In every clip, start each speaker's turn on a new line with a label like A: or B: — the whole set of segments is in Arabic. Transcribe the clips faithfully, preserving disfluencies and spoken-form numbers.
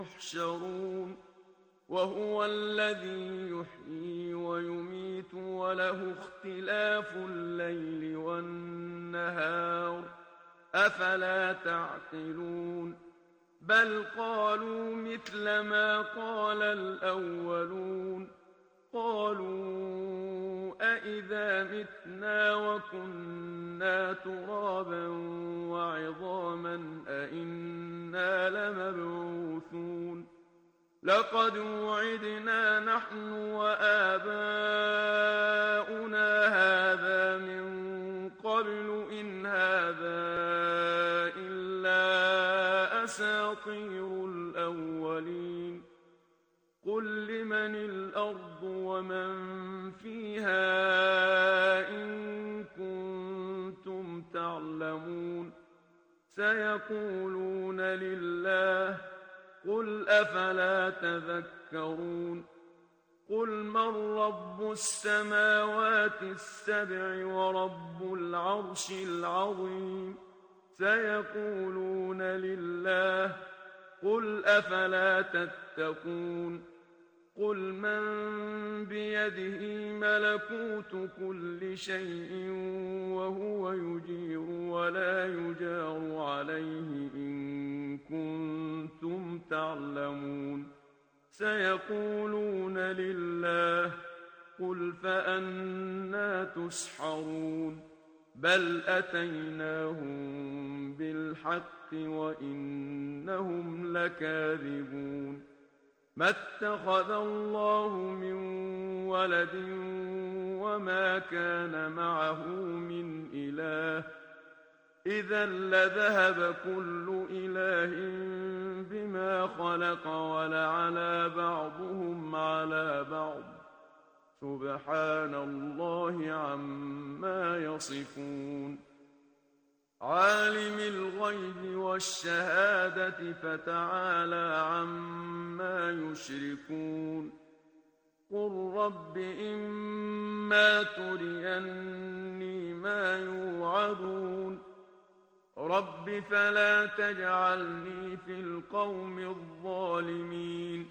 A: يحشرون وهو الذي يحيي ويميت وله اختلاف الليل والنهار أفلا تعقلون بل قالوا مثل ما قال الأولون قالوا أإذا متنا وكنا ترابا وعظاما أإنا لمبعوثون لقد وعدنا نحن وآباؤنا هذا من قبل إن هذا إلا أساطير الأولين قل لمن الأرض ومن فيها إن كنتم تعلمون سيقولون لله قل أفلا تذكرون قل من رب السماوات السبع ورب العرش العظيم سيقولون لله قل أفلا تتقون قل من بيده ملكوت كل شيء وهو يجير ولا يجار عليه إن كنتم تعلمون سيقولون لله قل فأنى تسحرون بل أتيناهم بالحق وإنهم لكاذبون ما اتخذ الله من ولد وما كان معه من إله إذا لذهب كل إله بما خلق ولعلى بعضهم على بعض سبحان الله عما يصفون عالم الغيب والشهادة فتعالى عما يشركون قل رب إما تريني ما يوعدون رب فلا تجعلني في القوم الظالمين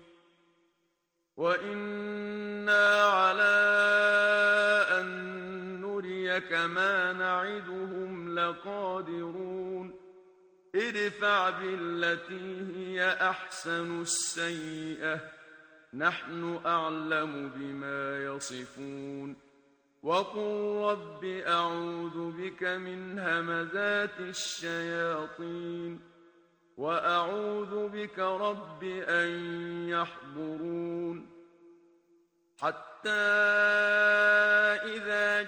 A: وإنا على أن نريك ما نعدهم لقادرون ادفع بالتي هي أحسن السيئة نحن أعلم بما يصفون وقل رب أعوذ بك من همزات الشياطين وأعوذ بك رب أن يحضرون حتى إذا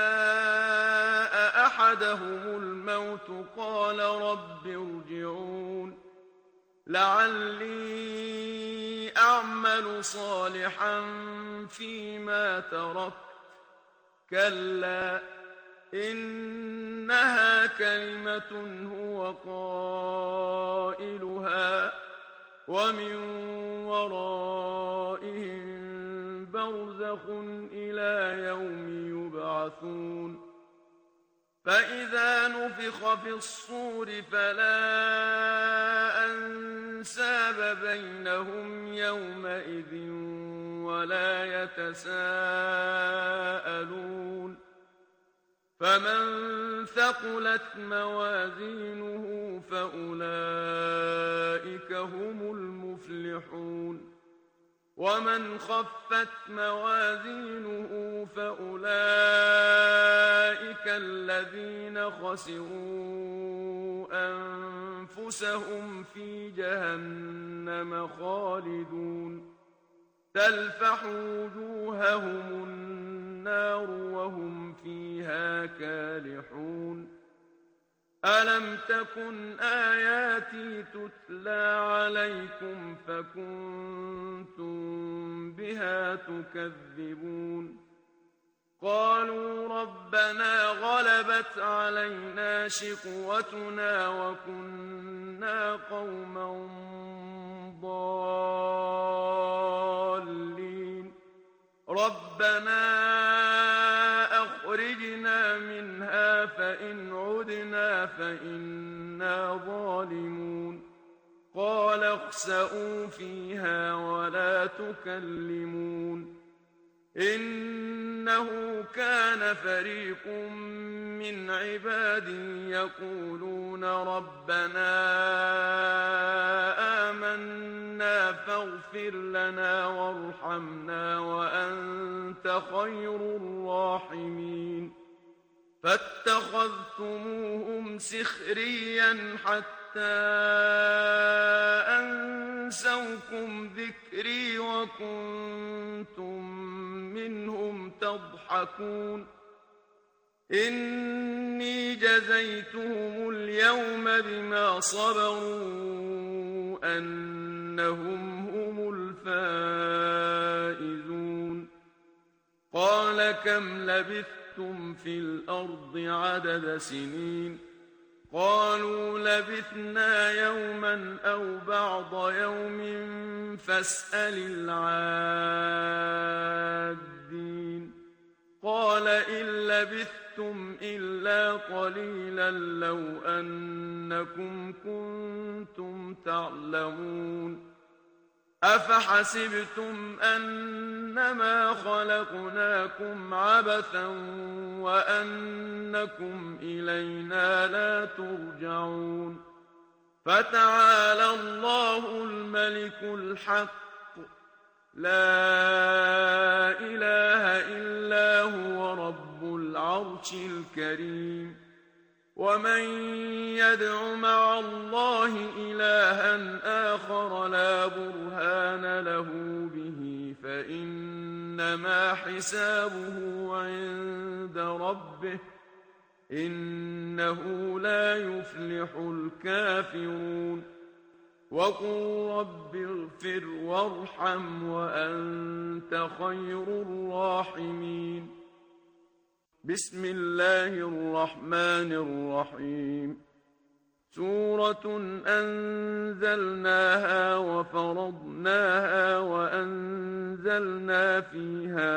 A: جاء أحدهم الموت قال رب ارجعون لعلي أعمل صالحا فيما تركت كلا إنها كلمة هو قائلها ومن ورائهم برزخ إلى يوم يبعثون فإذا نفخ في الصور فلا أنساب بينهم يومئذ ولا يتساءلون فمن ثقلت موازينه فأولئك هم المفلحون ومن خفت موازينه فأولئك الذين خسروا أنفسهم في جهنم خالدون تلفح وجوههم النار وهم فيها كالحون ألم تكن آياتي تتلى عليكم فكنتم بها تكذبون قالوا ربنا غلبت علينا شقوتنا وكنا قوما ضالين ربنا أخرجنا منها فإن عدنا فإنا ظالمون قال قال اخسئوا فيها ولا تكلمون إنه كان فريق من عبادي يقولون ربنا آمنا فاغفر لنا وارحمنا وأنت خير الراحمين فاتخذتموهم سخريا حتى أنسوكم ذكري وكنتم منهم تضحكون إني جزيتهم اليوم بما صبروا أنهم هم الفائزون قال كم لبثتم في الأرض عدد سنين قالوا لبثنا يوما أو بعض يوم فاسأل العادين قال إن لبثتم إلا قليلا لو أنكم كنتم تعلمون أفحسبتم أنما خلقناكم عبثا وأنكم إلينا لا ترجعون فتعالى الله الملك الحق لا إله إلا هو رب العرش الكريم ومن يدع مع الله إلها آخر لا برهان له به فإنما حسابه عند ربه إنه لا يفلح الكافرون وقل رب اغفر وارحم وأنت خير الراحمين بسم الله الرحمن الرحيم سورة أنزلناها وفرضناها وأنزلنا فيها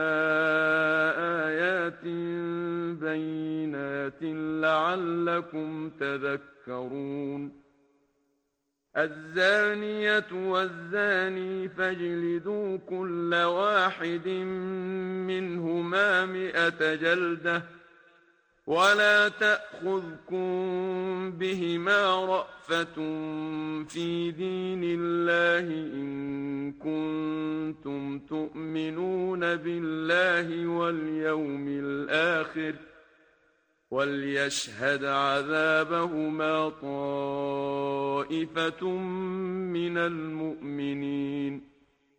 A: آيات بينات لعلكم تذكرون الزانية والزاني فاجلدوا كل واحد منهما مئة جلدة ولا تأخذكم بهما رأفة في دين الله إن كنتم تؤمنون بالله واليوم الآخر وليشهد عذابهما طائفة من المؤمنين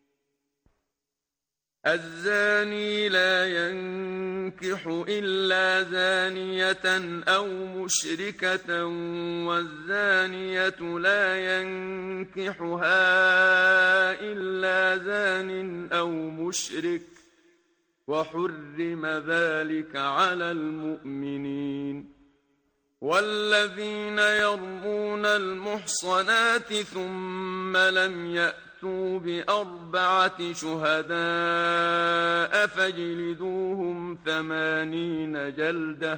A: الزاني لا ينكح إلا زانية أو مشركة والزانية لا ينكحها إلا زان أو مشرك وحرم ذلك على المؤمنين والذين يرمون المحصنات ثم لم يأتوا بأربعة شهداء فاجلدوهم ثمانين جلدة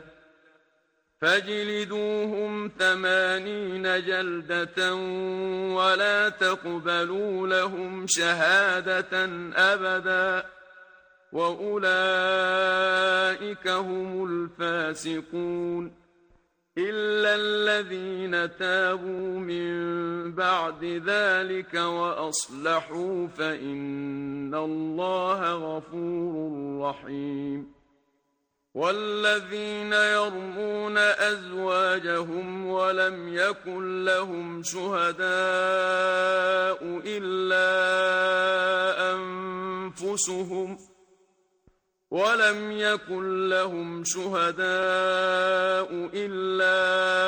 A: فاجلدوهم ثمانين جلدة ولا تقبلوا لهم شهادة أبدا وأولئك هم الفاسقون إلا الذين تابوا من بعد ذلك وأصلحوا فإن الله غفور رحيم والذين يرمون أزواجهم ولم يكن لهم شهداء إلا أنفسهم ولم يكن لهم شهداء إلا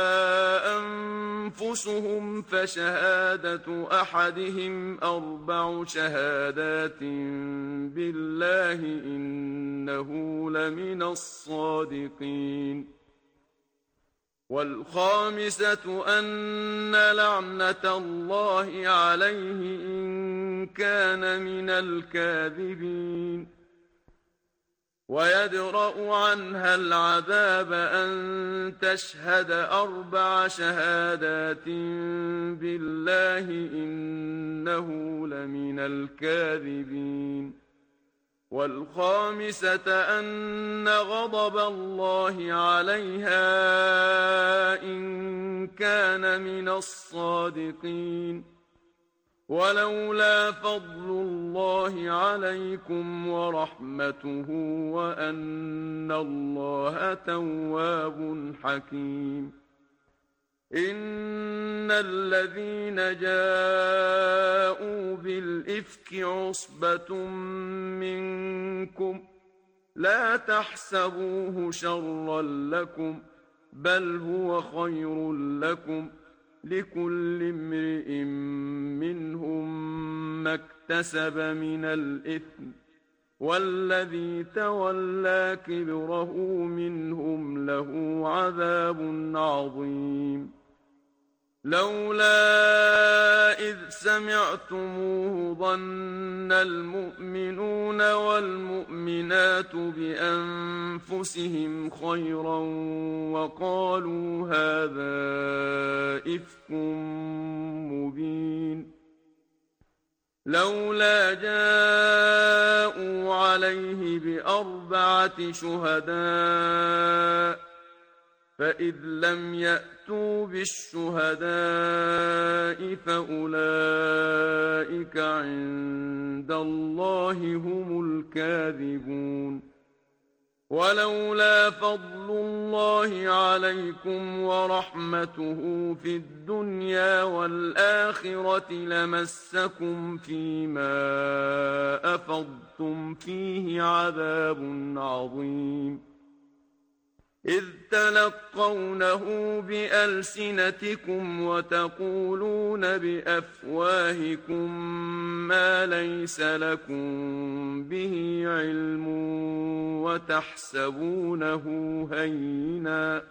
A: أنفسهم فشهادة أحدهم أربع شهادات بالله إنه لمن الصادقين والخامسة أن لعنة الله عليه إن كان من الكاذبين ويدرأ عنها العذاب أن تشهد أربع شهادات بالله إنه لمن الكاذبين. والخامسة أن غضب الله عليها إن كان من الصادقين. ولولا فضل الله عليكم ورحمته وأن الله تواب حكيم. إن الذين جاءوا بالإفك عصبة منكم لا تحسبوه شرا لكم بل هو خير لكم لكل امرئ منهم ما اكتسب من الإثم والذي تولى كبره منهم له عذاب عظيم. لولا إذ سمعتموه ظن المؤمنون والمؤمنات بأنفسهم خيرا وقالوا هذا إفك مبين. لولا جاءوا عليه بأربعة شهداء فإذ لم يأتوا بالشهداء فأولئك عند الله هم الكاذبون. ولولا فضل الله عليكم ورحمته في الدنيا والآخرة لمسكم فيما أفضتم فيه عذاب عظيم. إذ تلقونه بألسنتكم وتقولون بأفواهكم ما ليس لكم به علم وتحسبونه هينا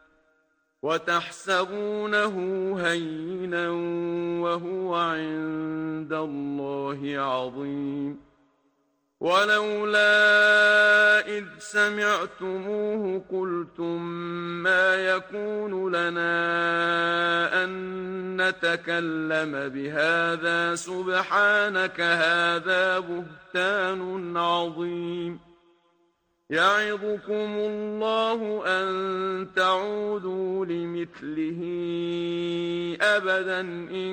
A: وتحسبونه هينا وهو عند الله عظيم. ولولا إذ سمعتموه قلتم ما يكون لنا أن نتكلم بهذا سبحانك هذا بهتان عظيم. يعظكم الله أن تعودوا لمثله أبدا إن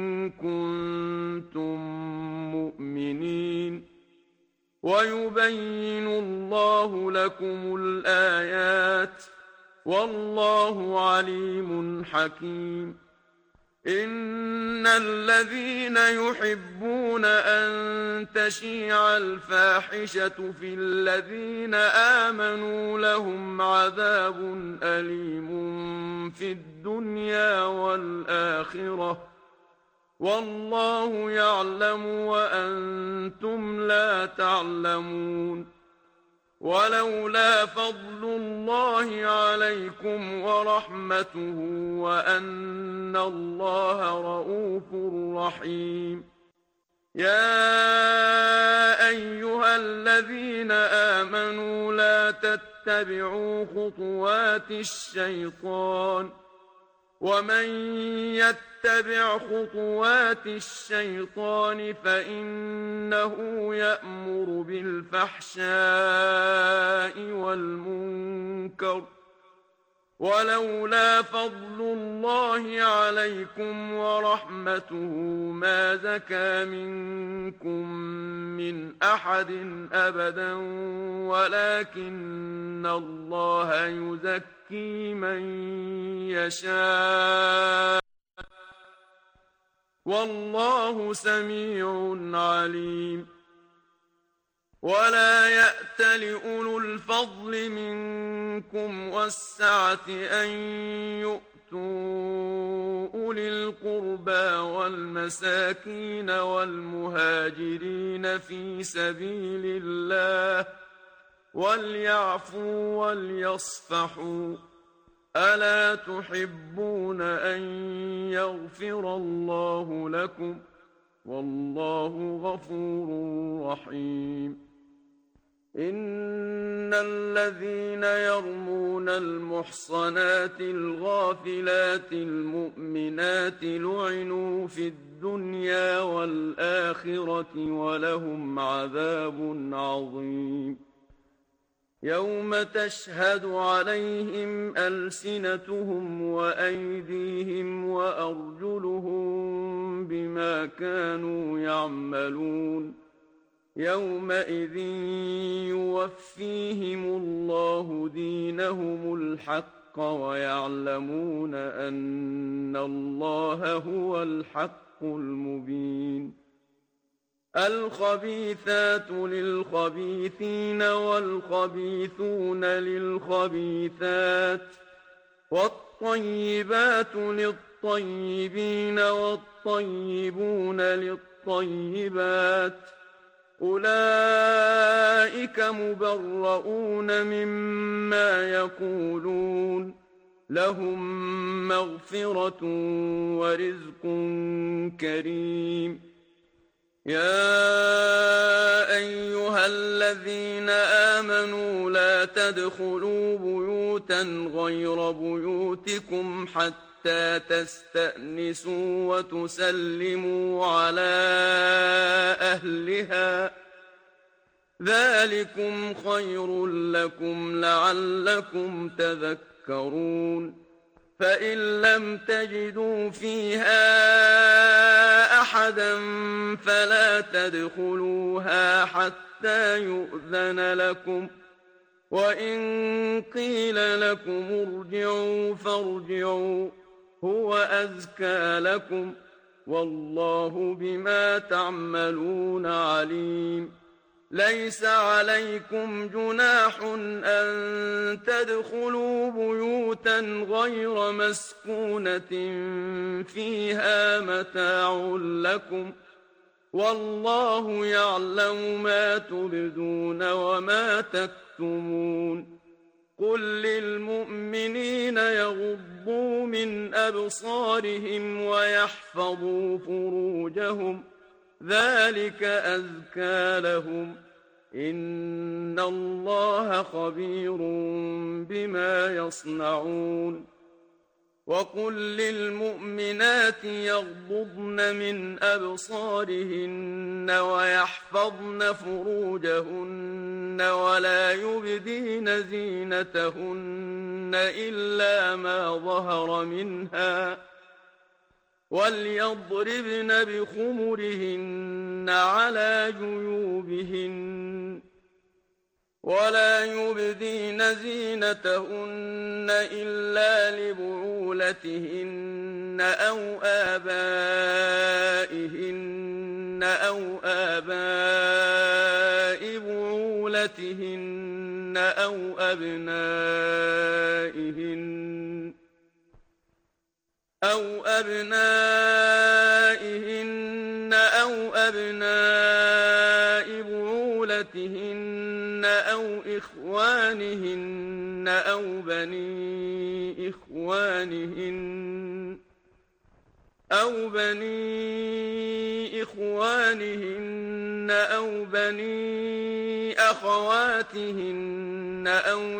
A: كنتم مؤمنين. ويبين الله لكم الآيات والله عليم حكيم. إن الذين يحبون أن تشيع الفاحشة في الذين آمنوا لهم عذاب أليم في الدنيا والآخرة والله يعلم وأنتم لا تعلمون. ولولا فضل الله عليكم ورحمته وأن الله رءوف رحيم. يا أيها الذين آمنوا لا تتبعوا خطوات الشيطان ومن يتبع خطوات الشيطان فإنه يأمر بالفحشاء والمنكر. ولولا فضل الله عليكم ورحمته ما زكى منكم من أحد أبدا ولكن الله يزكي من يشاء والله سميع عليم. ولا يأت لأولو الفضل منكم والسعة أن يؤتوا أولي القربى والمساكين والمهاجرين في سبيل الله وليعفوا وليصفحوا ألا تحبون أن يغفر الله لكم والله غفور رحيم. إن الذين يرمون المحصنات الغافلات المؤمنات لعنوا في الدنيا والآخرة ولهم عذاب عظيم يوم تشهد عليهم ألسنتهم وأيديهم وأرجلهم بما كانوا يعملون يومئذ يوفيهم الله دينهم الحق ويعلمون أن الله هو الحق المبين الخبيثات للخبيثين والخبيثون للخبيثات والطيبات للطيبين والطيبون للطيبات أولئك مبرؤون مما يقولون لهم مغفرة ورزق كريم يا أيها الذين آمنوا لا تدخلوا بيوتا غير بيوتكم حتى تستأنسوا وتسلموا على أهلها ذلكم خير لكم لعلكم تذكرون فإن لم تجدوا فيها أحدا فلا تدخلوها حتى يؤذن لكم وإن قيل لكم ارجعوا فارجعوا هو أزكى لكم والله بما تعملون عليم ليس عليكم جناح أن تدخلوا بيوتا غير مسكونة فيها متاع لكم والله يعلم ما تبدون وما تكتمون قل للمؤمنين يغضوا من أبصارهم ويحفظوا فروجهم ذلك أزكى لهم إن الله خبير بما يصنعون وقل للمؤمنات يغضضن من أبصارهن ويحفظن فروجهن ولا يبدين زينتهن إلا ما ظهر منها وليضربن بخمرهن على جيوبهن ولا يبدين زينتهن إلا لبعولتهن أو آبائهن أو آباء بعولتهن أو أبنائهن أو أبنائهن أو أبناء بعولتهن أو إخوانهن أو بني إخوانهن أو بني إخوانهن أو بني أخواتهن أو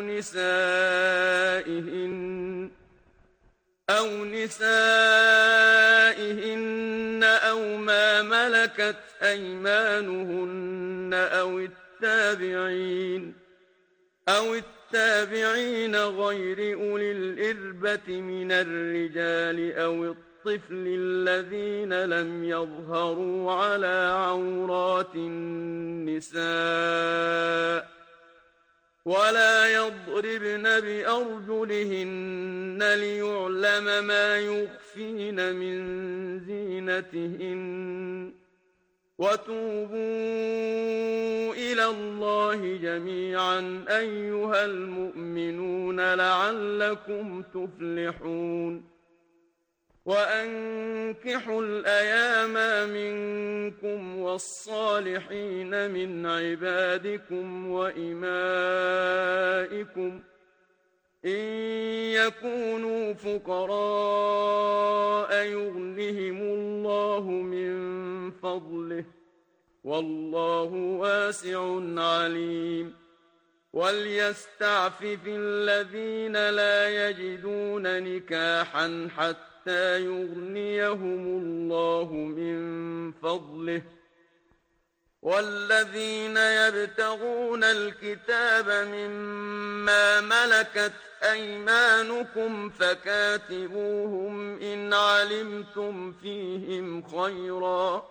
A: نسائهن أو نسائهن أو ما ملكت أيمانهن أو التابعين أو التابعين غير أولي الإربة من الرجال أو الطفل الذين لم يظهروا على عورات النساء ولا يضربن بأرجلهن ليعلم ما يخفين من زينتهن وتوبوا إلى الله جميعا أيها المؤمنون لعلكم تفلحون وأنكحوا الأيام منكم والصالحين من عبادكم وإمائكم إن يكونوا فقراء يغنهم الله من فضله والله واسع عليم وليستعفف الذين لا يجدون نكاحا حتى يغنيهم الله من فضله والذين يبتغون الكتاب مما ملكت أيمانكم فكاتبوهم إن علمتم فيهم خيرا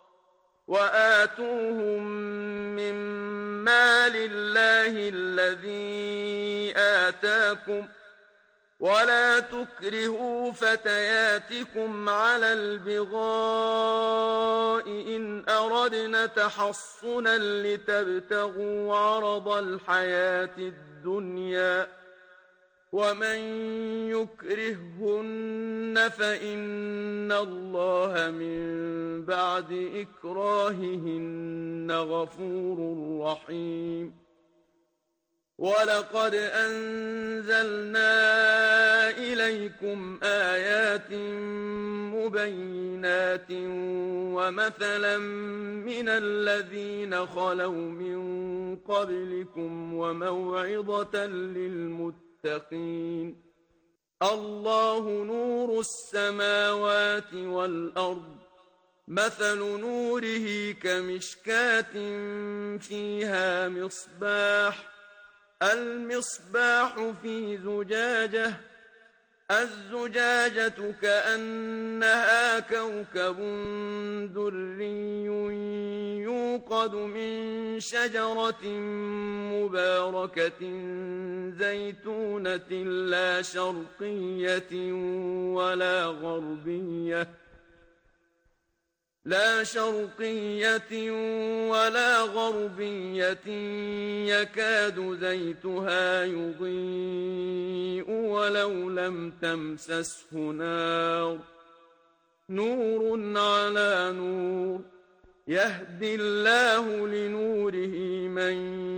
A: وآتوهم من مال الله الذي آتاكم ولا تكرهوا فتياتكم على البغاء إن أردنا تحصنا لتبتغوا عرض الحياة الدنيا ومن يكرههن فإن الله من بعد إكراههن غفور رحيم ولقد أنزلنا إليكم آيات مبينات ومثلا من الذين خلوا من قبلكم وموعظة للمتقين الله نور السماوات والأرض مثل نوره كمشكاة فيها مصباح المصباح في زجاجة الزجاجة كأنها كوكب دري يوقد من شجرة مباركة زيتونة لا شرقية ولا غربية لا شرقية ولا غربية يكاد زيتها يضيء ولو لم تمسسه نار نور على نور يهدي الله لنوره من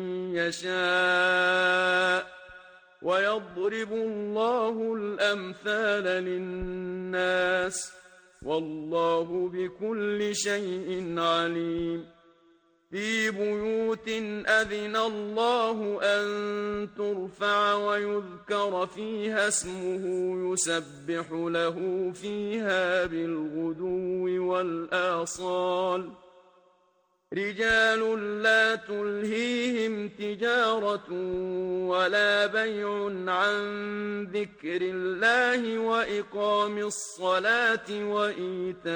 A: يشاء ويضرب الله الأمثال للناس والله بكل شيء عليم في بيوت أذن الله أن ترفع ويذكر فيها اسمه يسبح له فيها بالغدو والآصال رجال لا تلهيهم تجارة ولا بيع عن ذكر الله وإقام الصلاة وإيتاء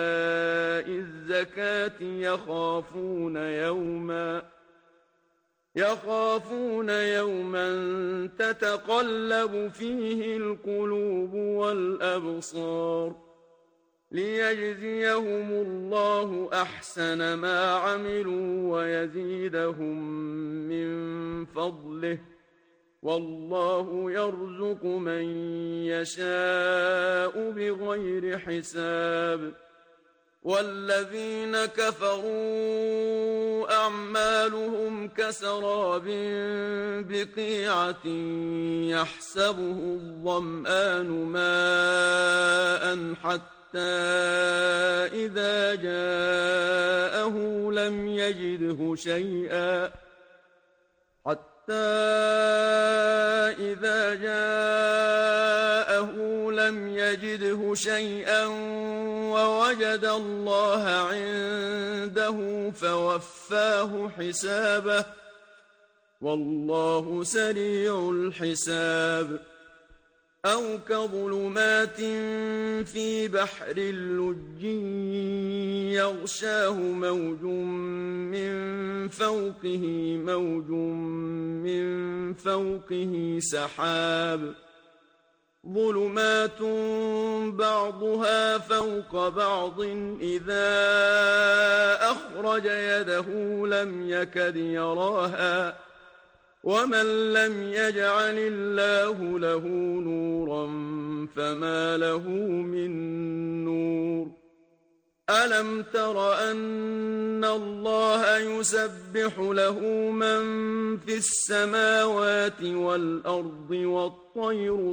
A: الزكاة يخافون يوما يخافون يوما تتقلب فيه القلوب والأبصار ليجزيهم الله أحسن ما عملوا ويزيدهم من فضله والله يرزق من يشاء بغير حساب والذين كفروا أعمالهم كسراب بقيعة يحسبه الظمآن ماء حتى حتى إذا جاءه لم يجده شيئا حتى إذا جاءه لم يجده شيئا ووجد الله عنده فوفاه حسابه والله سريع الحساب أو كظلمات في بحر اللج يغشاه موج من فوقه موج من فوقه سحاب ظلمات بعضها فوق بعض إذا أخرج يده لم يكد يراها ومن لم يجعل الله له نورا فما له من نور ألم تر أن الله يسبح له من في السماوات والأرض والطير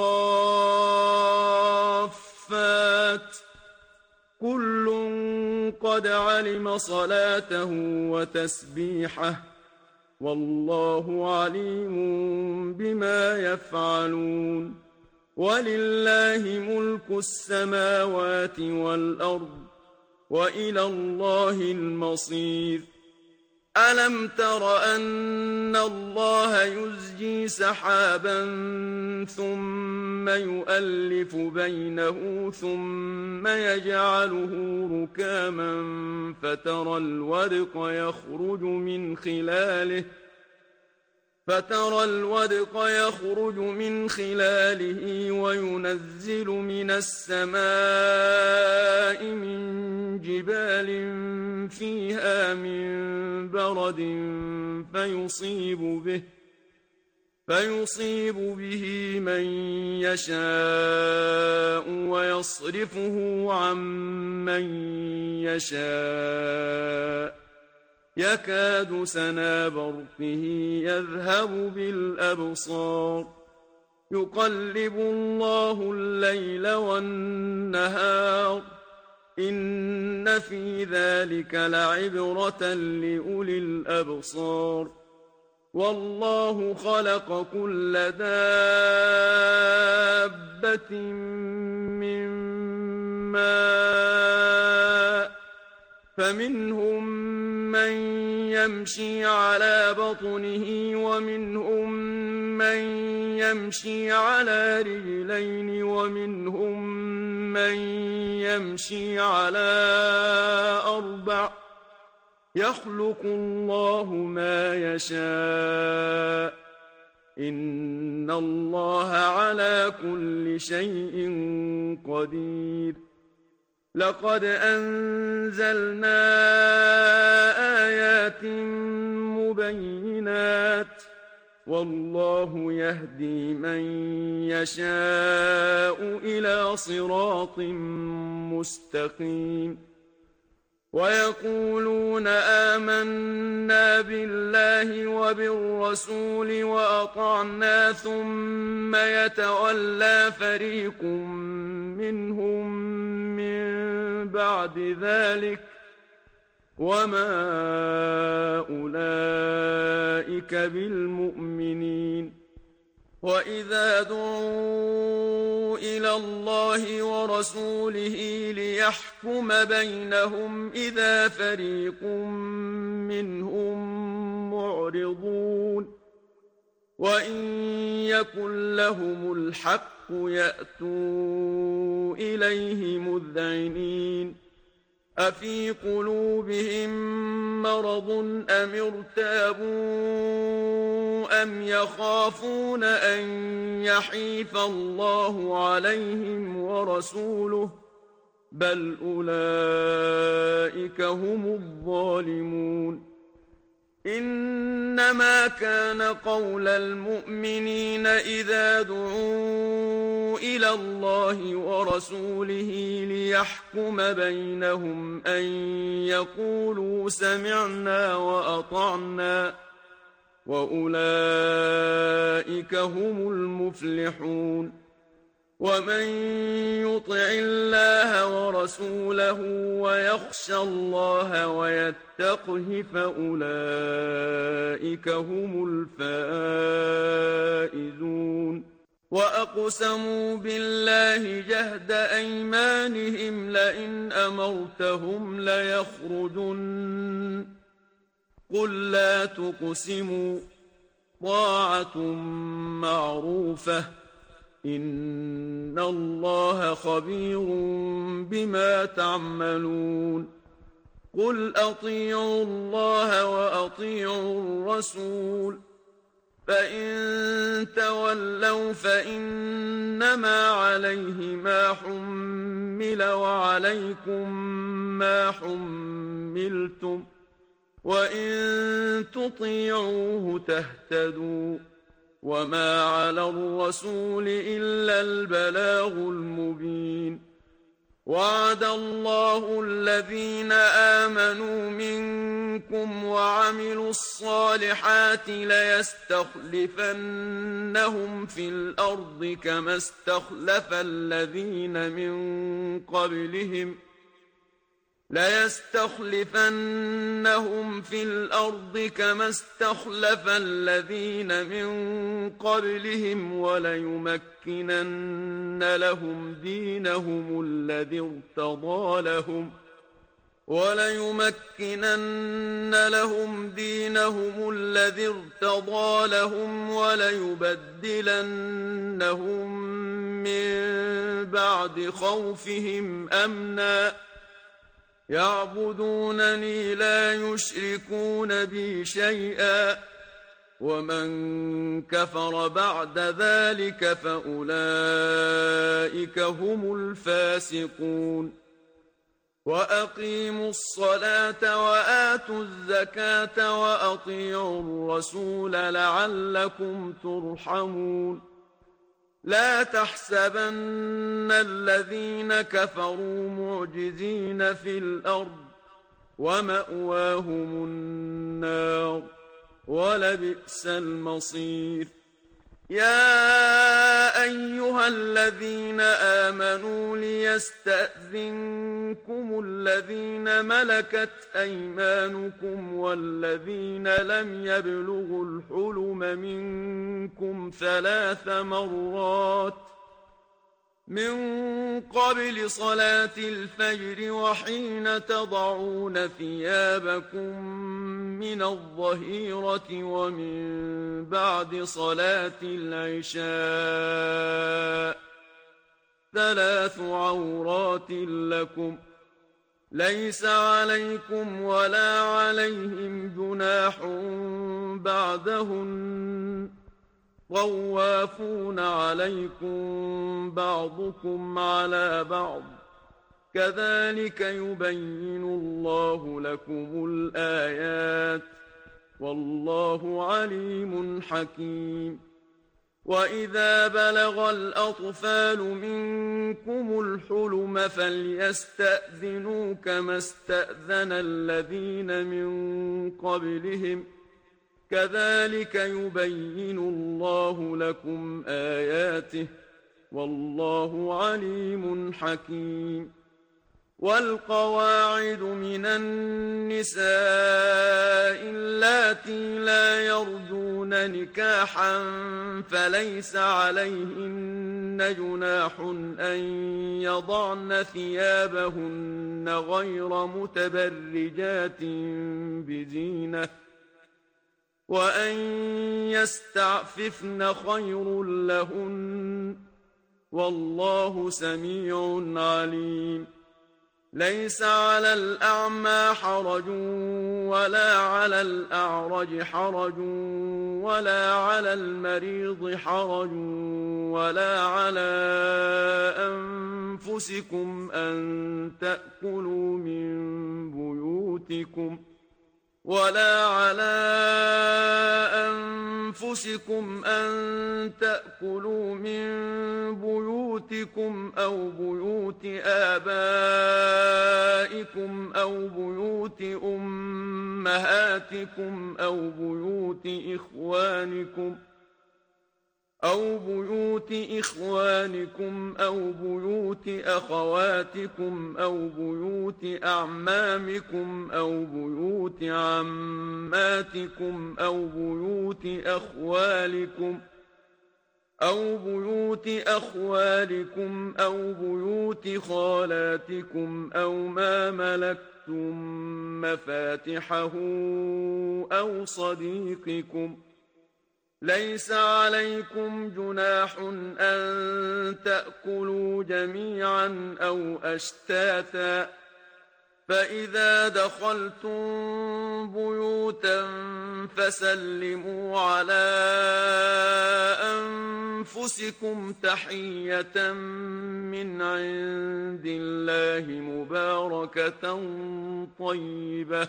A: صافات كل قد علم صلاته وتسبيحه والله عليم بما يفعلون ولله ملك السماوات والأرض وإلى الله المصير ألم تر أن الله يزجي سحابا ثم يؤلف بينه ثم يجعله ركاما فترى الودق يخرج من خلاله فترى الودق يخرج من خلاله وينزل من السماء من جبال فيها من برد فيصيب به فيصيب به من يشاء ويصرفه عن من يشاء يكاد سنا برقه يذهب بالأبصار يقلب الله الليل والنهار إن في ذلك لعبرة لأولي الأبصار والله خلق كل دابة من ماء فمنهم من يمشي على بطنه ومنهم من يمشي على رجلين ومنهم من يمشي على أربع يخلق الله ما يشاء إن الله على كل شيء قدير لقد أنزلنا آيات مبينات والله يهدي من يشاء إلى صراط مستقيم ويقولون آمنا بالله وبالرسول وأطعنا ثم يتولى فريق منهم من بعد ذلك وما أولئك بالمؤمنين وإذا دعوا إلى الله ورسوله ليحكم بينهم إذا فريق منهم معرضون وإن يكن لهم الحق يأتوا إليه مذعنين أفي قلوبهم مرض أم ارتابوا أم يخافون أن يحيف الله عليهم ورسوله بل أولئك هم الظالمون إنما كان قول المؤمنين إذا دعوا إلى الله ورسوله ليحكم بينهم أن يقولوا سمعنا وأطعنا وأولئك هم المفلحون ومن يطع الله ورسوله ويخشى الله ويتقه فأولئك هم الفائزون وأقسموا بالله جهد أيمانهم لئن أمرتهم ليخرجن قل لا تقسموا طاعة معروفة إن الله خبير بما تعملون قل أطيعوا الله وأطيعوا الرسول فإن تولوا فإنما عليه ما حمل وعليكم ما حملتم وإن تطيعوه تهتدوا وما على الرسول إلا البلاغ المبين وعد الله الذين آمنوا منكم وعملوا الصالحات ليستخلفنهم في الأرض كما استخلف الذين من قبلهم ليستخلفنهم في الأرض كما استخلف الذين من قبلهم وليمكنن لهم دينهم الذي ارتضى لهم وليمكنن لهم دينهم الذي ارتضى لهم وليبدلنهم من بعد خوفهم أمنا يعبدونني لا يشركون بي شيئا ومن كفر بعد ذلك فأولئك هم الفاسقون وأقيموا الصلاة وآتوا الزكاة وأطيعوا الرسول لعلكم ترحمون لا تحسبن الذين كفروا معجزين في الأرض ومأواهم النار ولبئس المصير يا أيها الذين آمنوا ليستأذنكم الذين ملكت أيمانكم والذين لم يبلغوا الحلم منكم ثلاث مرات من قبل صلاة الفجر وحين تضعون ثيابكم من الظهيرة ومن بعد صلاة العشاء ثلاث عورات لكم ليس عليكم ولا عليهم جناح بعدهن طوافون عليكم بعضكم على بعض كذلك يبين الله لكم الآيات والله عليم حكيم وإذا بلغ الأطفال منكم الحلم فليستأذنوا كما استأذن الذين من قبلهم كذلك يبين الله لكم آياته والله عليم حكيم والقواعد من النساء اللاتي لا يرجون نكاحا فليس عليهن جناح أن يضعن ثيابهن غير متبرجات بزينة وأن يستعففن خير لهن والله سميع عليم ليس على الأعمى حرج ولا على الأعرج حرج ولا على المريض حرج ولا على أنفسكم أن تأكلوا من بيوتكم ولا على أنفسكم أن تأكلوا من بيوتكم أو بيوت آبائكم أو بيوت أمهاتكم أو بيوت إخوانكم أو بيوت إخوانكم أو بيوت أخواتكم أو بيوت أعمامكم أو بيوت عماتكم أو بيوت أخوالكم أو بيوت أخوالكم أو بيوت خالاتكم أو ما ملكتم مفاتحه أو صديقكم ليس عليكم جناح أن تأكلوا جميعا أو أشتاتا فإذا دخلتم بيوتا فسلموا على أنفسكم تحية من عند الله مباركة طيبة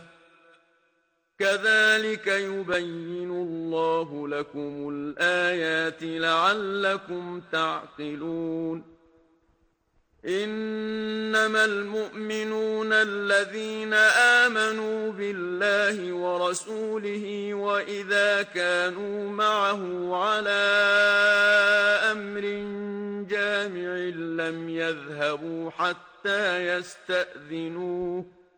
A: كذلك يبين الله لكم الآيات لعلكم تعقلون إنما المؤمنون الذين آمنوا بالله ورسوله وإذا كانوا معه على أمر جامع لم يذهبوا حتى يستأذنوه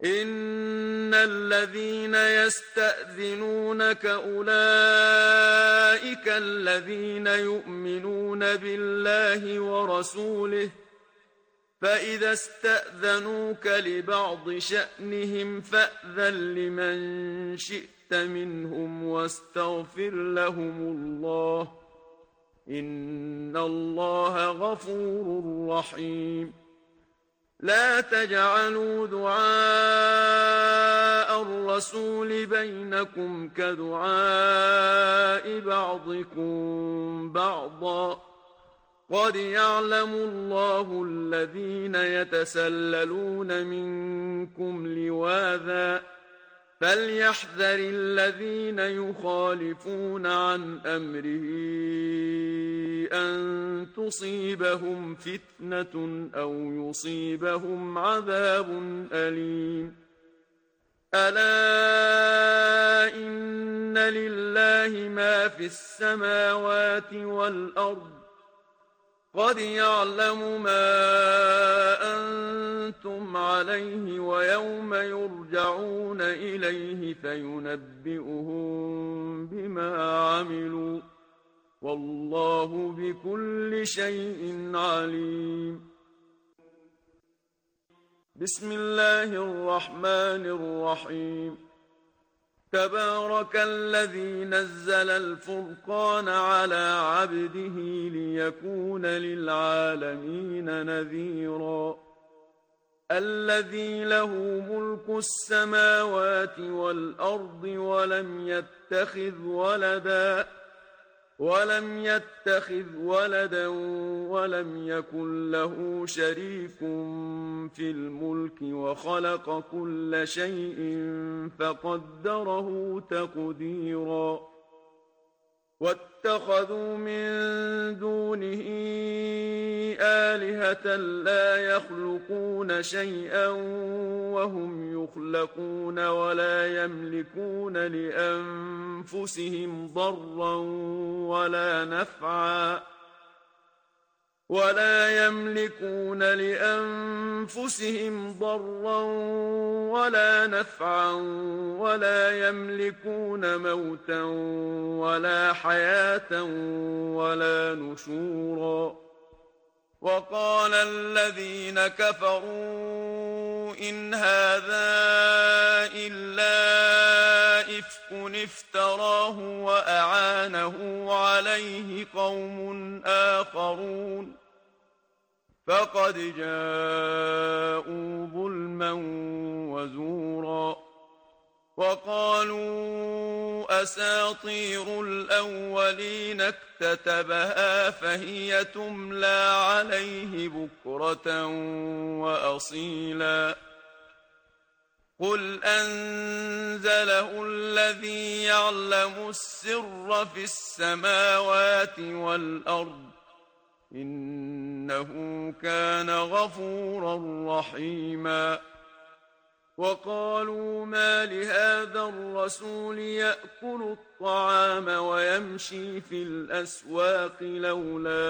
A: إن الذين يستأذنونك أولئك الذين يؤمنون بالله ورسوله، فإذا استأذنوك لبعض شأنهم فأذن لمن شئت منهم واستغفر لهم الله، إن الله غفور رحيم. لا تجعلوا دعاء الرسول بينكم كدعاء بعضكم بعضا، قد يعلم الله الذين يتسللون منكم لواذا، فليحذر الذين يخالفون عن أمره أن تصيبهم فتنة أو يصيبهم عذاب أليم. ألا إن لله ما في السماوات والأرض، قد يعلم ما أنتم عليه ويوم يرجعون إليه فينبئهم بما عملوا، والله بكل شيء عليم. بسم الله الرحمن الرحيم. تبارك الذي نزل الفرقان على عبده ليكون للعالمين نذيرا، الذي له ملك السماوات والأرض ولم يتخذ ولدا ولم يتخذ ولدا ولم يكن له شريك في الملك وخلق كل شيء فقدره تقديرا. واتخذوا من دونه آلهة لا يخلقون شيئا وهم يخلقون ولا يملكون لأنفسهم ضرا ولا نفعا ولا يملكون لأنفسهم ضرا ولا نفعا ولا يملكون موتا ولا حياة ولا نشورا. وقال الذين كفروا إن هذا إلا إفك افتراه وأعانه عليه قوم آخرون، فقد جاءوا ظلما وزورا. وقالوا أساطير الأولين اكتتبها فهي تملى عليه بكرة وأصيلا. قل أنزله الذي يعلم السر في السماوات والأرض، إنه كان غفورا رحيما. وقالوا ما لهذا الرسول يأكل الطعام ويمشي في الأسواق لولا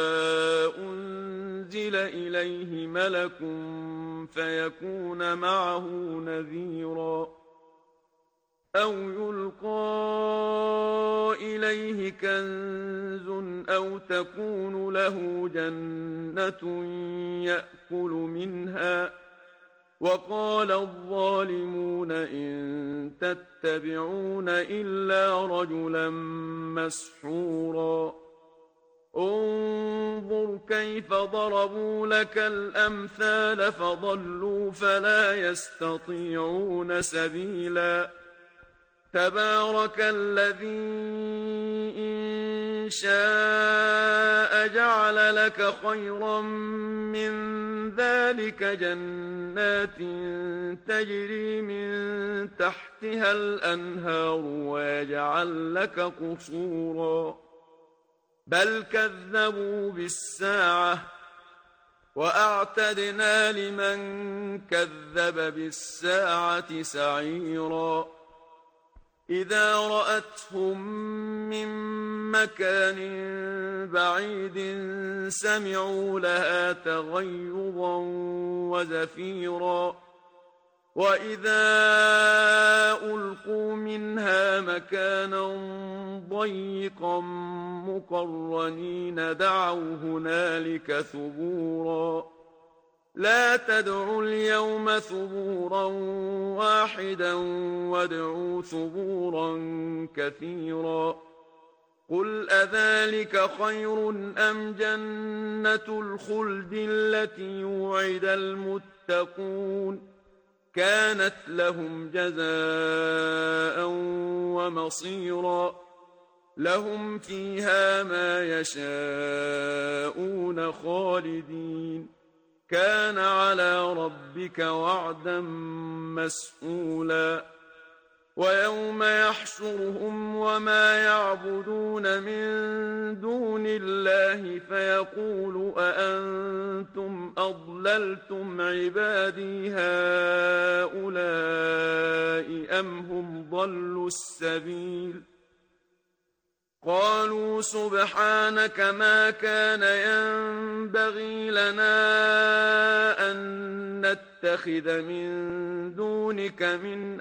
A: أنزل إليه ملك فيكون معه نذيرا، أو يلقى إليه كنز أو تكون له جنة يأكل منها. وقال الظالمون إن تتبعون إلا رجلا مسحورا. انظر كيف ضربوا لك الأمثال فضلوا فلا يستطيعون سبيلا. تبارك الذي إن شاء جعل لك خيرا من ذلك جنات تجري من تحتها الأنهار ويجعل لك قصورا، بل كذبوا بالساعة وأعتدنا لمن كذب بالساعة سعيرا. إذا رأتهم من مكان بعيد سمعوا لها تغيظا وزفيرا وَإِذَا أُلْقُوا مِنْهَا مَكَانًا ضَيِّقًا مُقَرَّنِينَ دَعَوْا هُنَالِكَ ثُبُورًا لَا تَدْعُوا الْيَوْمَ ثُبُورًا وَاحِدًا وَادْعُوا ثُبُورًا كَثِيرًا قُلْ أَذَلِكَ خَيْرٌ أَمْ جَنَّةُ الْخُلْدِ الَّتِي وُعِدَ الْمُتَّقُونَ كانت لهم جزاء ومصيرا لهم فيها ما يشاءون خالدين كان على ربك وعدا مسئولا ويوم يحشرهم وما يعبدون من دون الله فيقول أأنتم أضللتم عبادي هؤلاء أم هم ضلوا السبيل قالوا سبحانك ما كان ينبغي لنا أن نتخذ من دونك من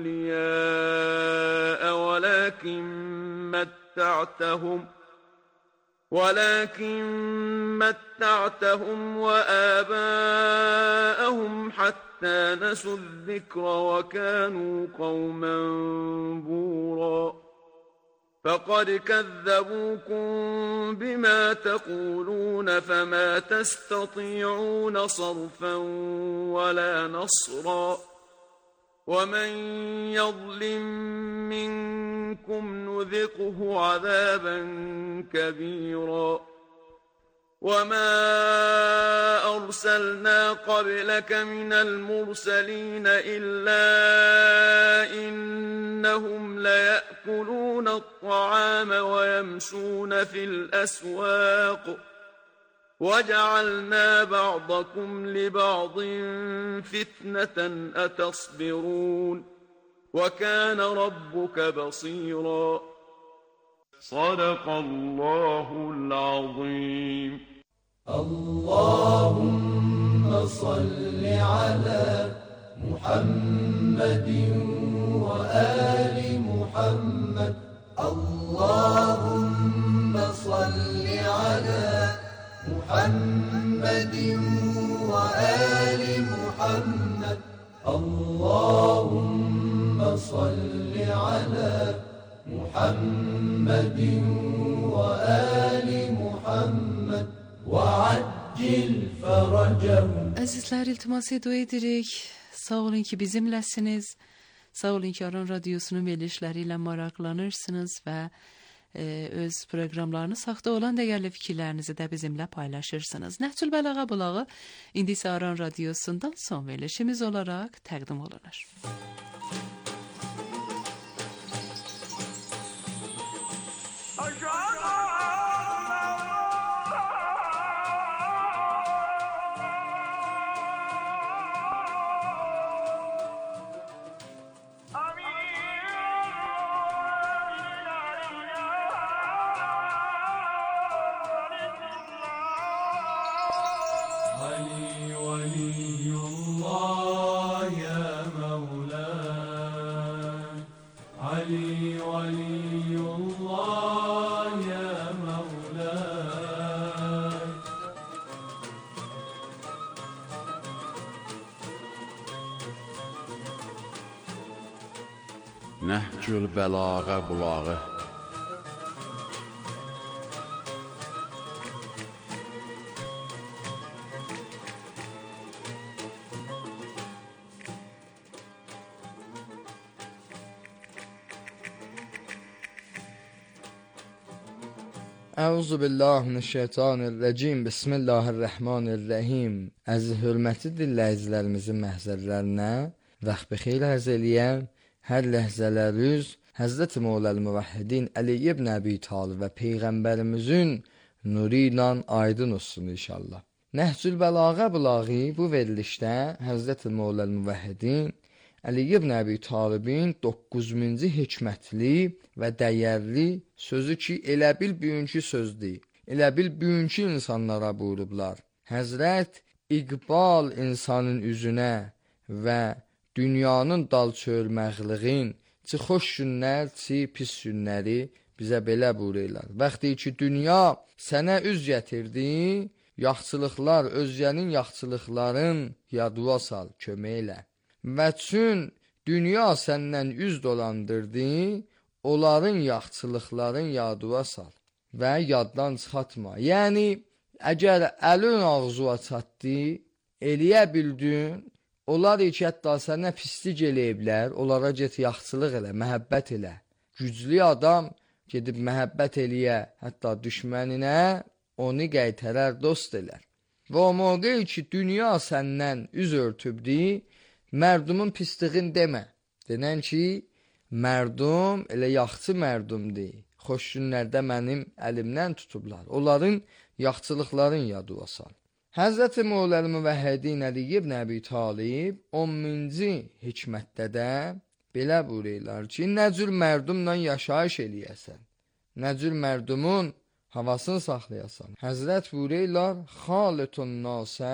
A: أولياء ولكن متعتهم ولكن متعتهم وآباءهم حتى نسوا الذكر وكانوا قوما بورا فقد كذبوكم بما تقولون فما تستطيعون صرفا ولا نصرا ومن يظلم منكم نذقه عذابا كبيرا وما أرسلنا قبلك من المرسلين إلا إنهم ليأكلون الطعام ويمشون في الأسواق وجعلنا بعضكم لبعض فتنة أتصبرون وكان ربك بصيرا صدق الله العظيم
B: اللهم صل على محمد وآل محمد اللهم صل على محمد وآل محمد اللهم صل على محمد وآل محمد وعجل فرجهم.
C: Əzizlər, iltimas edirik. Sağ olun ki bizimləsiniz. Sağ olun ki Aran Radiosu'nun verilişləri ilə maraqlanırsınız və e, öz proqramlarını saxta olan dəyərli fikirlərinizi də bizimlə paylaşırsınız. Nəhcül Bəlağa Bulağı indi isə Aran Radiosu'ndan son verilişimiz olaraq təqdim olunur.
D: Nəhcül Bəlağa Bulağı.
E: Əuzu billahi mineşşeytanirracim. Bismillahirrahmanirrahim. Əziz hörmətli dinləyicilərimizin məhzərlərinə vaxt bixeyir arz eləyəm. Hər ləhzələriniz Həzrət Mevla'l Muvahhidin Əli ibn Əbi Talib və Peyğəmbərimizin nuru ilə aydın olsun inşallah. Nəhcül Bəlağa Bulağı bu verilişdə Həzrət Mevla'l Muvahhidin Əli ibn Əbi Talibin doqquz minci hikmətli və dəyərli sözü ki, elə bil bugünkü sözdür. Elə bil bugünkü insanlara buyurublar. Həzrət iqbal insanın üzünə və dünyanın dal çölməğliğin, çi xoş günlər, çi pis günləri bizə belə buyururlar. Vaxtı ki, dünya sənə üz gətirdi, yaxçılıqlar, özgənin yaxçılıqların yadıva sal, kömək elə. Və çün dünya səndən üz dolandırdı, onların yaxçılıqların yadıva sal və yaddan çıxatma. Yəni, əgər əlin ağzıva çatdı, eləyə bildin, onlar ki, hətta sənə pislik eləyiblər, onlara get yaxçılıq elə, məhəbbət elə. Güclü adam gedib məhəbbət eləyə, hətta düşməninə, onu qaytarər, dost elər. Və o mövqe ki, dünya səndən üz örtübdi, mərdumun pisliğin demə. Denən ki, mərdum elə yaxçı mərdumdur. Xoş günlərdə mənim əlimdən tutublar. Onların yaxçılıqların yadıva sal. Həzrəti Mevləl Müvəhhidin Əli ibn Əbi Talib on minci hikmətdə də belə buyururlar ki, nə cür mərdumla yaşayış eləyəsən, nə cür mərdumun havasını saxlayasan. Həzrət buyururlar, xalitun nasə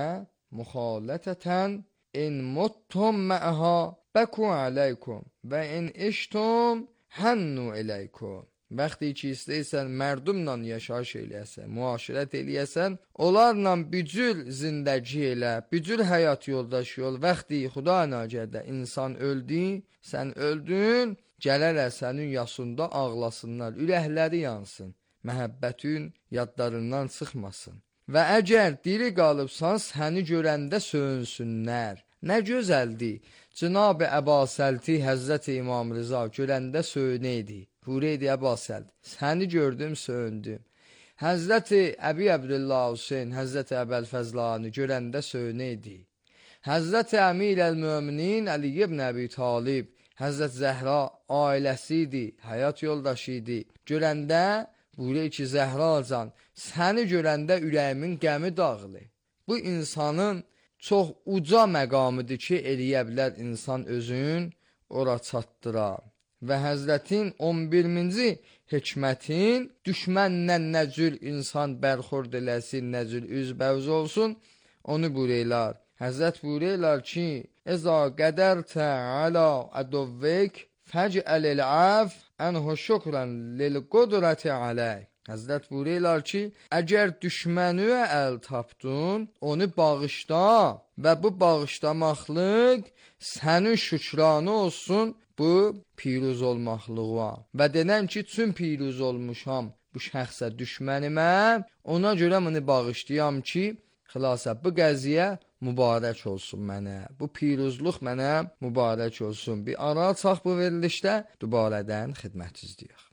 E: müxalətətən in muttum mə'ha bəku aləykum və in iştum hənnu eləykum. Vaxtı ki, istəyirsən mərdumla yaşayış eləyəsən, müaşirət eləyəsən, onlarla bücür zindəgi elə, bücür həyat yoldaşı ol. Vaxtı xuda nəcədə insan öldü, sən öldün, gələrlər sənin yasında ağlasınlar, ürəkləri yansın, məhəbbətin yadlarından çıxmasın. Və əgər diri qalıbsan, səni görəndə söyünsünlər. Nə gözəldir, Cənab-ı Əbasəlti Həzrəti İmam Rıza görəndə söyünəydi. Bureydi Əbasəld, səni gördüm, söyündüm. Həzrəti Əbi Əbdüllah Hüseyin, Həzrəti Əbəlfəzlanı görəndə söyünəydi. Həzrəti Əmir əl-Möminin Əli ibn Əbi Talib, Həzrət Zəhra ailəsi idi, həyat yoldaşı idi. Görəndə, buyurur ki, Zəhracan, səni görəndə ürəyimin qəmi dağılır. Bu insanın çox uca məqamıdır ki, eləyə bilər insan özün ora çatdıra. Və Həzrətin on birinci hikmətin düşməndən nə cür insan bərxord eləsin, nə cür üzbəvz olsun, onu buyururlar. Həzrət buyururlar ki, əzə qədərtə alə ədovvik fəcəl əl-əf ənhu şükrən lil-qudrəti aləyk. Həzrət buyururlar ki, əgər düşməni əl tapdın, onu bağışla və bu bağışlamaqlıq sənin şükranı olsun bu piruz olmaqlığa. Və denən ki, çün piruz olmuşam bu şəxsə düşmənimə, ona görə məni bağışlayam ki, xilasa bu qəziyə mübarək olsun mənə. Bu piruzluq mənə mübarək olsun. Bir ara çaq bu verilişdə dubarədən xidmət izləyək.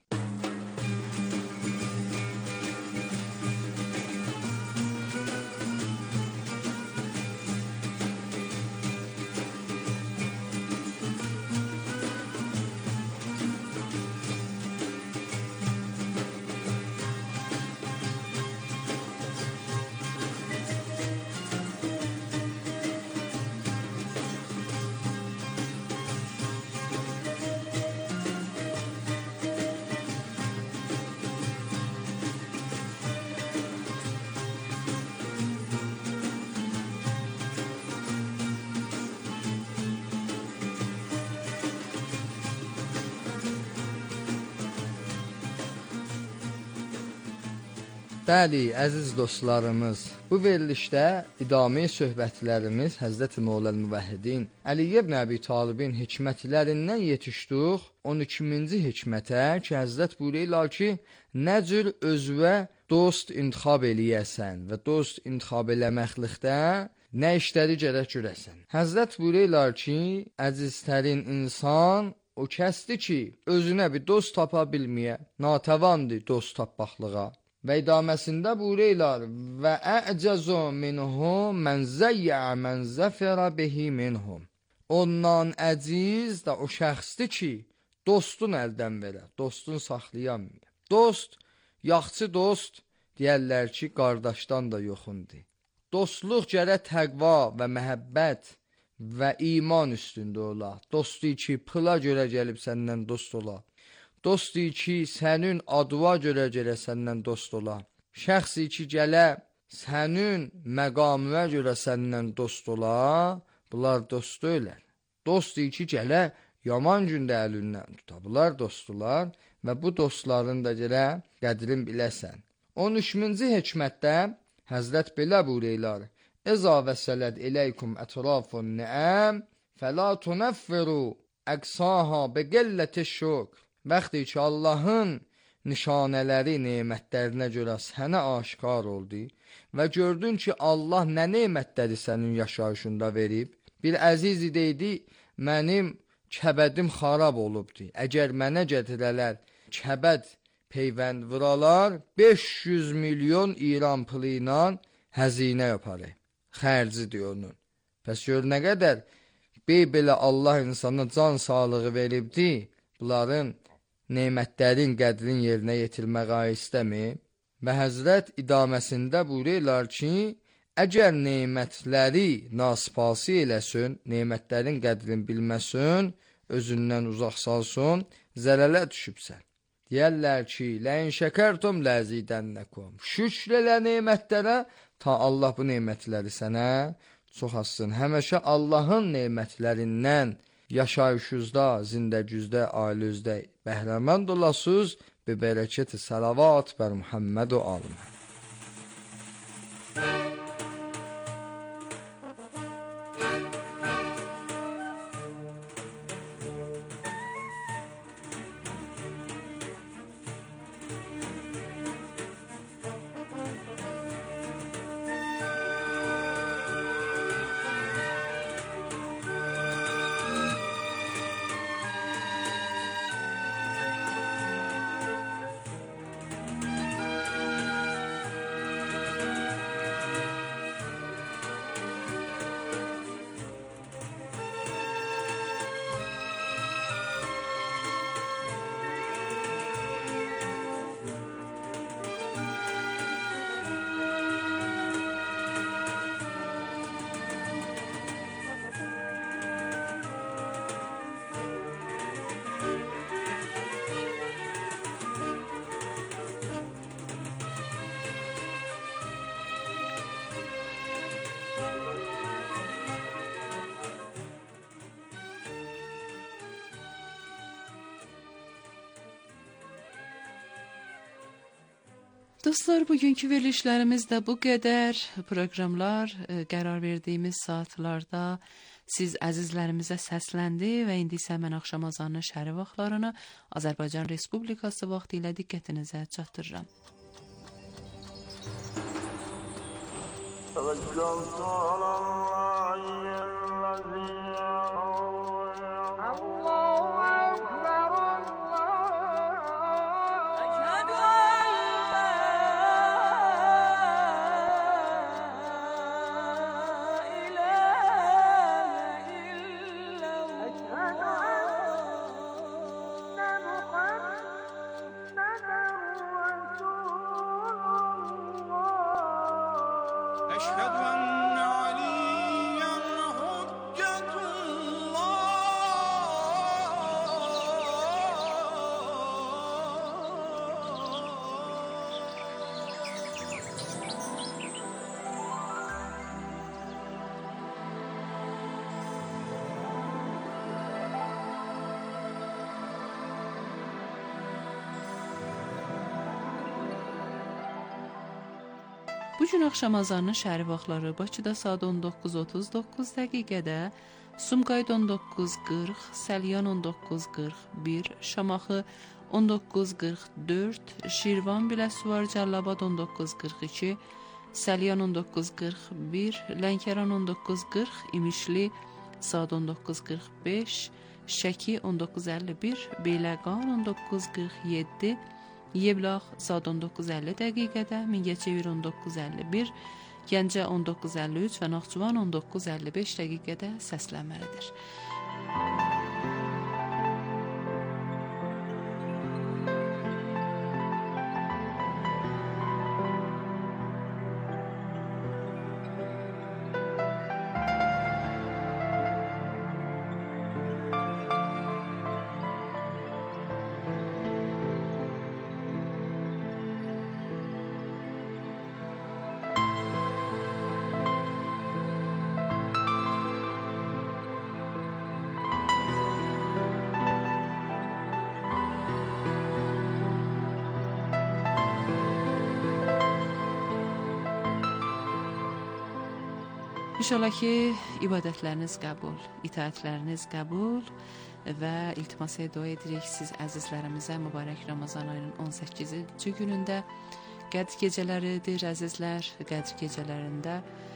E: Bəli, əziz dostlarımız, bu verilişdə idami söhbətlərimiz Həzrəti Mevləl Müvəhhidin Əli ibn Əbi Talibin hikmətlərindən yetişdik on ikinci hikmətə ki, Həzrət buyururlar ki, nə cür özvə dost intixab eləyəsən və dost intixab eləməklikdə nə işləri gərək görəsən. Həzrət buyururlar ki, əziztərin insan o kəsdir ki, özünə bir dost tapa bilməyə, natəvandır dost tapmaqlığa. Və idaməsində buyururlar və əcəzu minhum mən zəyyə mən zəfərə bihi minhum. Ondan əziz də o şəxsdir ki, dostun əldən verə, dostun saxlayanmıyor. Dost, yaxçı dost deyərlər ki, qardaşdan da yoxundur. Dostluq gərək təqva və məhəbbət və iman üstündə ola. Dostu ki, pıla görə gəlib səndən dost ola. Dostu ki, sənin adıva görə gələ səndən dost ola. Şəxsi ki, gələ sənin məqamına görə səndən dost ola, bunlar dost deyilər. dost deyir ki, gələ yaman gündə əlindən tutabılar dostlar və bu dostların da gələ qədrin biləsən. on üçüncü hikmətdə Həzrət belə buyururlar: "Əza vəsələt iləykum ətrafun ni'am fəla tunaffiru əqsaha biqilləti şükr." Vaxtı ki Allahın nişanələri nemətlərinə görə sənə aşkar oldu və gördün ki Allah nə nemətləri sənin yaşayışında verib. Bir əziz deydi, mənim kəbədim xarab olubdu. Əgər mənə gətirələr kəbəd peyvənd vuralar, beş yüz milyon İran pılı ilə həzinə yaparı. Xərcidir onun. Pəs gör nə qədər bey belə Allah insana can sağlığı veribdi, bunların nemətlərin qədrin yerinə yetirməyə istəmir. Və Həzrət idaməsində buyururlar ki, əgər nemətləri nasipası eləsin, nemətlərin qədrini bilməsin, özündən uzaq salsın, zərələ düşübsən. Deyərlər ki, ləyin şəkərtum ləzidənnəkum. Şükr elə nemətlərə, ta Allah bu nemətləri sənə çox assın. Həməşə Allahın nemətlərindən yaşayışınızda, zindəgüzdə, ailənizdə bəhrəmənd olasınız. Bi bərəkəti salavat bər Muhammed və aləm.
C: Dostlar, bugünkü verilişlərimiz də bu qədər. Proqramlar e, qərar verdiyimiz saatlarda siz əzizlərimizə səsləndi və indi isə mən axşam azanının şəhəri vaxtlarını Azərbaycan Respublikası vaxtı ilə diqqətinizə çatdırıram. Bugün axşam azanının şəhəri vaxtları Bakıda saat on doqquz otuz doqquz dəqiqədə, Sumqayıt on doqquz qırx, Səlyan on doqquz qırx bir, Şamaxı on doqquz qırx dörd, Şirvan Biləsuvar Cəllabad on doqquz qırx iki, Səlyan on doqquz qırx bir, Lənkəran on doqquz qırx, İmişli saat on doqquz qırx beş, Şəki on doqquz əlli bir, Beyləqan on doqquz qırx yeddi, Yevlax saat on doqquz əlli dəqiqədə, Mingəçevir on doqquz əlli bir, Gəncə on doqquz əlli üç və Naxçıvan on doqquz əlli beş dəqiqədə səslənməlidir. İnşallah ki ibadətləriniz qəbul, itaətləriniz qəbul və iltiması dua edirik siz əzizlərimizə mübarək Ramazan ayının on səkkizinci günündə Qədr gecələridir əzizlər. Qədr gecələrində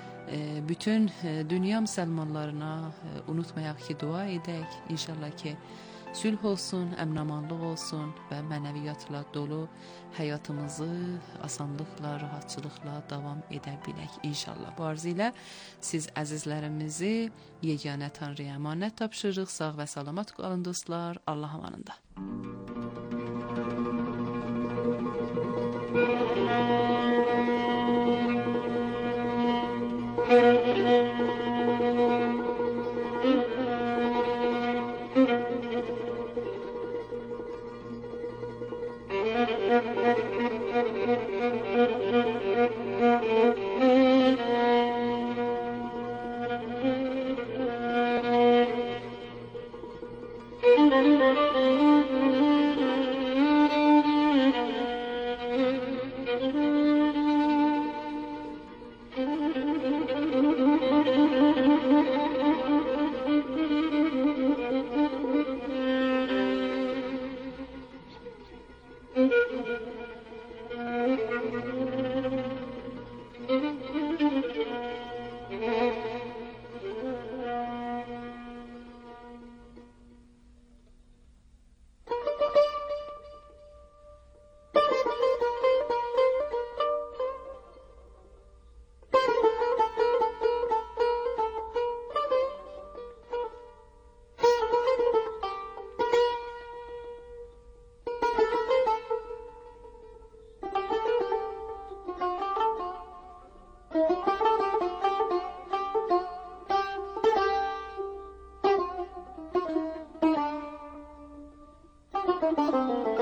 C: bütün dünya müsəlmanlarına unutmayaq ki, dua edək. İnşallah ki sülh olsun, əmin-amanlıq olsun və mənəviyyatla dolu həyatımızı asanlıqla, rahatçılıqla davam edə bilək inşallah. Bu arzu ilə siz əzizlərimizi yeganə Tanrıya əmanət tapşırırıq. Sağ və salamat qalın dostlar. Allah amanında.
F: Thank you.